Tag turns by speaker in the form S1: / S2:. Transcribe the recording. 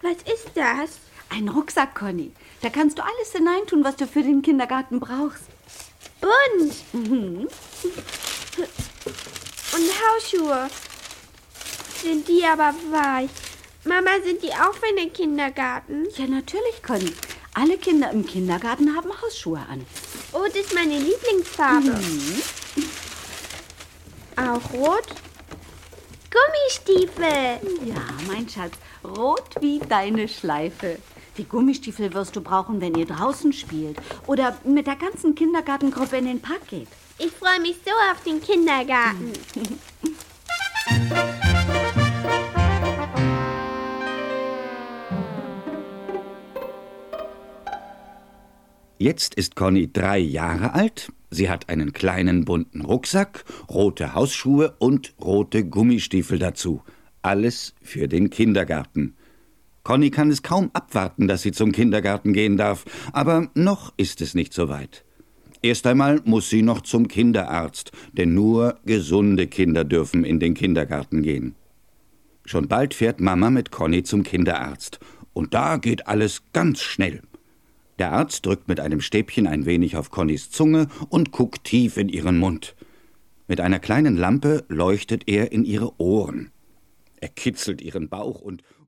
S1: Was ist das?
S2: Ein Rucksack, Conny. Da kannst du alles hineintun, was du für den Kindergarten brauchst.
S1: Bunt.
S2: Mhm.
S1: Und Hausschuhe. Sind die aber weich? Mama, sind die auch für den Kindergarten?
S2: Ja, natürlich, Conny. Alle Kinder im Kindergarten haben Hausschuhe an.
S1: Oh, das ist meine Lieblingsfarbe. Auch rot? Gummistiefel.
S2: Ja, mein Schatz, rot wie deine Schleife. Die Gummistiefel wirst du brauchen, wenn ihr draußen spielt oder mit der ganzen Kindergartengruppe in den Park geht.
S1: Ich freue mich so auf den Kindergarten.
S3: Jetzt ist Conny 3 Jahre alt. Sie hat einen kleinen bunten Rucksack, rote Hausschuhe und rote Gummistiefel dazu. Alles für den Kindergarten. Conny kann es kaum abwarten, dass sie zum Kindergarten gehen darf. Aber noch ist es nicht so weit. Erst einmal muss sie noch zum Kinderarzt, denn nur gesunde Kinder dürfen in den Kindergarten gehen. Schon bald fährt Mama mit Conny zum Kinderarzt. Und da geht alles ganz schnell. Der Arzt drückt mit einem Stäbchen ein wenig auf Connys Zunge und guckt tief in ihren Mund. Mit einer kleinen Lampe leuchtet er in ihre Ohren. Er kitzelt ihren Bauch und